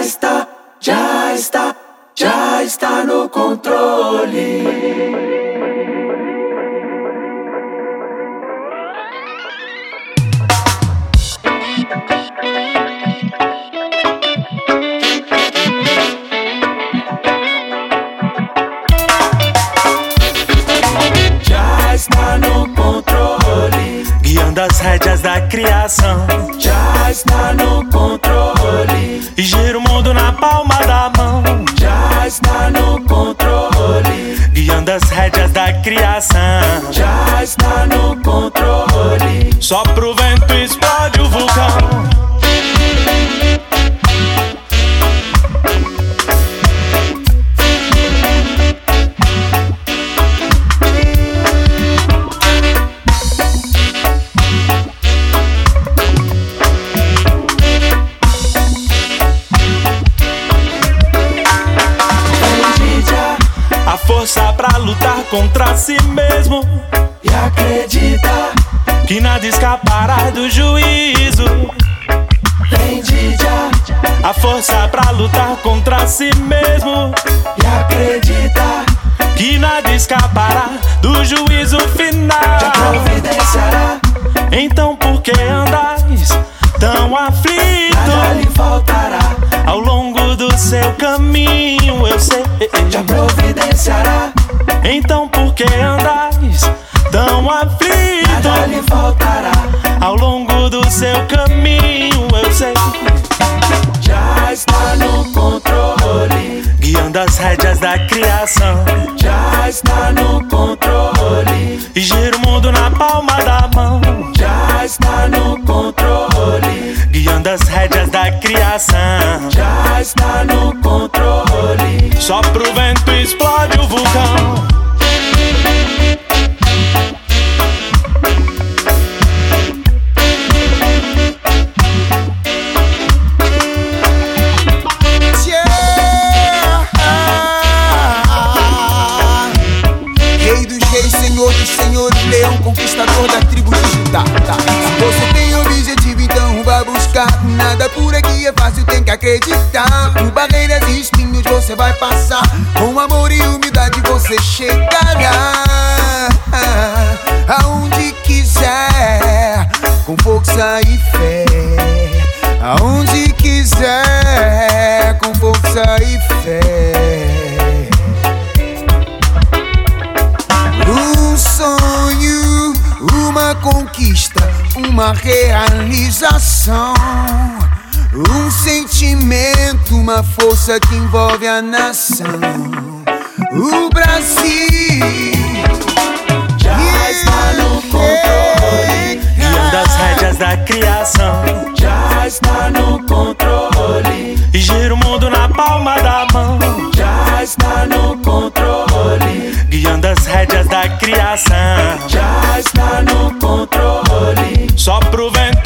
já está no controle. Já está no controle, guiando as rédeas da criação. Já está no controle, e gira o mundo na palma da mão. Já está no controle, guiando as rédeas da criação. Já está no controle. Sopra o vento e explode o vulcão. Força pra lutar contra si mesmo e acredita que nada escapará do juízo. Vem Didia, a força pra lutar contra si mesmo e acredita que nada escapará do juízo final. Já providenciará. Então por que andais tão aflito? Nada lhe faltará ao longo do seu caminho, eu sei. Já providenciará. Então por que andais tão aflito? Nada lhe faltará ao longo do seu caminho, eu sei. Já está no controle, guiando as rédeas da criação. Já está no controle, e gira o mundo na palma da mão. Já está no controle, guiando as rédeas da criação. Já está no controle. Sopra o vento e explode o vulcão. Rei dos reis, senhor dos senhores, leão conquistador da tribo de Judá. Se você tem objetivo, então vá buscar. Nada por aqui é fácil, tem que acreditar. Por barreiras e espinhos você vai passar. Com amor e humildade você chegará aonde quiser, com força e fé. Aonde quiser, com força e fé. Um sonho, uma conquista, uma realização. Um sentimento, uma força que envolve a nação. O Brasil já está no controle, guiando as rédeas da criação. Já está no controle, e gira o mundo na palma da mão. Já está no controle, guiando as rédeas da criação. Já está no controle. Sopra o vento